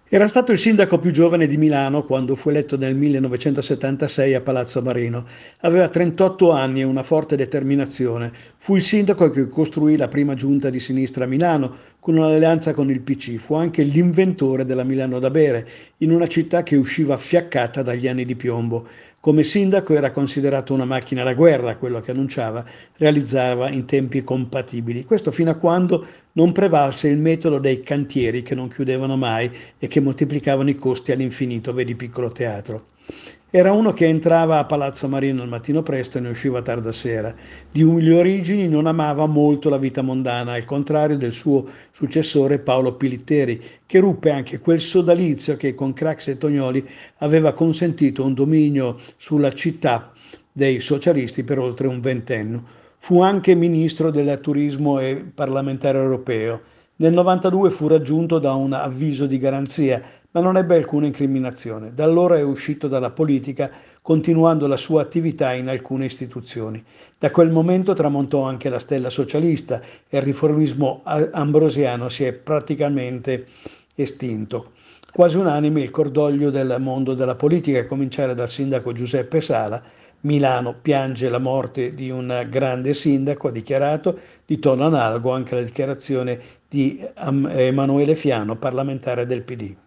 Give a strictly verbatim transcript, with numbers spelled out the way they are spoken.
Era stato il sindaco più giovane di Milano quando fu eletto nel millenovecentosettantasei a Palazzo Marino. Aveva trentotto anni e una forte determinazione. Fu il sindaco che costruì la prima giunta di sinistra a Milano con un'alleanza con il P C. Fu anche l'inventore della Milano da bere, in una città che usciva fiaccata dagli anni di piombo. Come sindaco era considerato una macchina da guerra, quello che annunciava, realizzava in tempi compatibili. Questo fino a quando non prevalse il metodo dei cantieri che non chiudevano mai e che moltiplicavano i costi all'infinito, vedi Piccolo Teatro. Era uno che entrava a Palazzo Marino al mattino presto e ne usciva tarda sera. Di umili origini non amava molto la vita mondana, al contrario del suo successore Paolo Pilitteri, che ruppe anche quel sodalizio che con Craxi e Tognoli aveva consentito un dominio sulla città dei socialisti per oltre un ventennio. Fu anche ministro del turismo e parlamentare europeo. Nel novantadue fu raggiunto da un avviso di garanzia, ma non ebbe alcuna incriminazione. Da allora è uscito dalla politica, continuando la sua attività in alcune istituzioni. Da quel momento tramontò anche la stella socialista e il riformismo ambrosiano si è praticamente estinto. Quasi unanime il cordoglio del mondo della politica, a cominciare dal sindaco Giuseppe Sala. Milano piange la morte di un grande sindaco, ha dichiarato, di tono analogo anche la dichiarazione di Emanuele Fiano, parlamentare del P D.